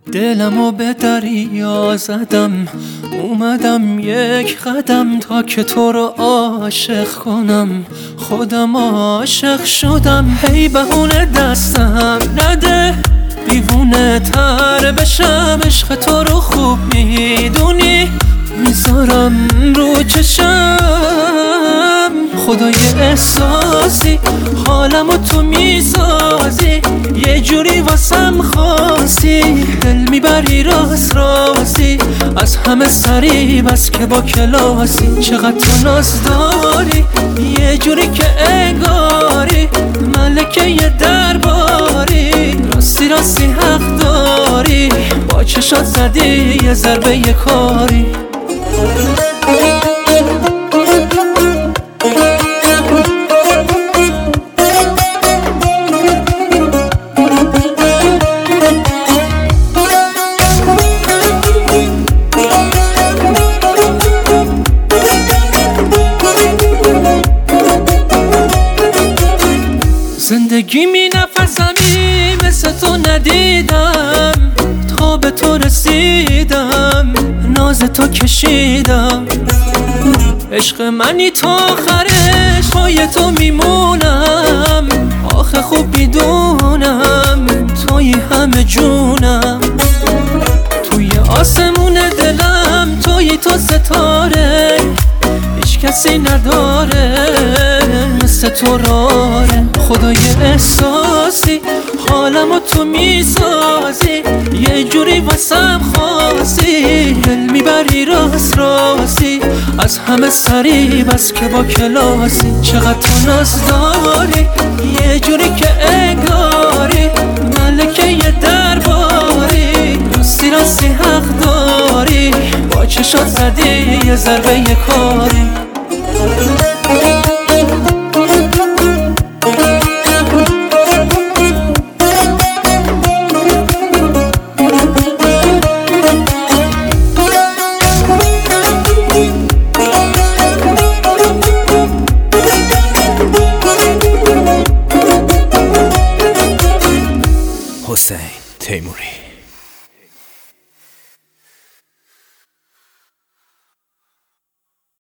دلمو به دریا زدم، اومدم یک قدم تا که تو رو عاشق کنم. خودم عاشق شدم، هی بهونه دستم نده، دیوونه تر بشم. عشق تو رو خوب میدونی، میذارم رو چشم. خدای احساسی حالمو تو میسازی، یه جوری واسم خاصی. دل میبری راست راستی، از همه سری بس که با کلاسی. چقدر تو ناز داری، یه جوری که انگاری ملکه یه درباری. راستی راستی حق داری، با چشات زدی یه ضربه یه کاری. زندگی می نفسمی مثل تو ندیدم، تا به تو رسیدم ناز تو کشیدم. عشق منی تا آخرش، پای تو میمونم. آخه خوب میدونم توی همه جونم. توی آسمون دلم توی تو ستاره، هیچ کسی نداره مثل تو راره. خدای احساسی حالمو تو میسازی، یه جوری واسم خاصی. دل میبری راست راستی، از همه سری بس که با کلاسی. چقدر تو ناز داری، یه جوری که انگاری ملکه یه درباری. راستی راستی حق داری، با چشات زدی یه ضربه یه کاری. حسین تیموری.